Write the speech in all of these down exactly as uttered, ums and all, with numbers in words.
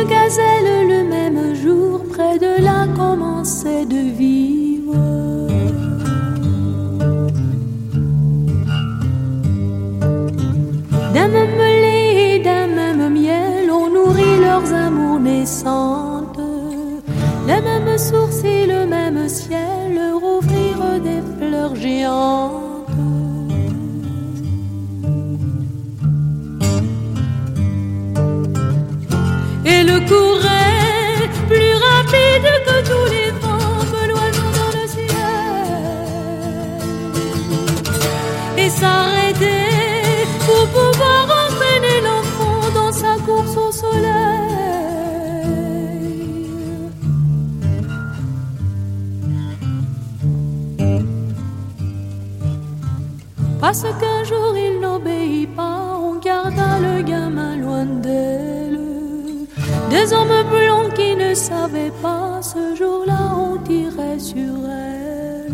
une gazelle le même jour près de là commençait de vivre. D'un même lait et d'un même miel, on nourrit leurs amours naissantes. Les mêmes sourcils, le même ciel, leur offrir des fleurs géantes. Et le courait plus rapide que tous les vents que l'oiseau dans le ciel, et s'arrêtait pour pouvoir entraîner l'enfant dans sa course au soleil. Parce qu'un jour il n'obéit pas, on garda le gamin loin d'elle. Des hommes blonds qui ne savaient pas, ce jour-là on tirait sur elle.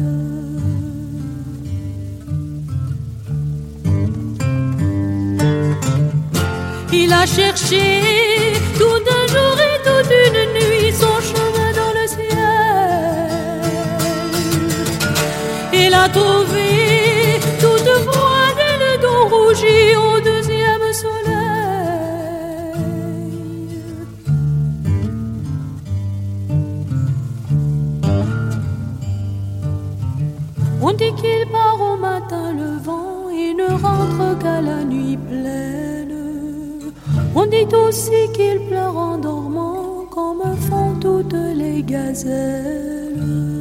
Il a cherché tout un jour et toute une nuit son chemin dans le ciel. Il a trouvé toute froide et le dos rougi au deuxième soleil. On dit qu'il part au matin levant et ne rentre qu'à la nuit pleine. On dit aussi qu'il pleure en dormant comme font toutes les gazelles.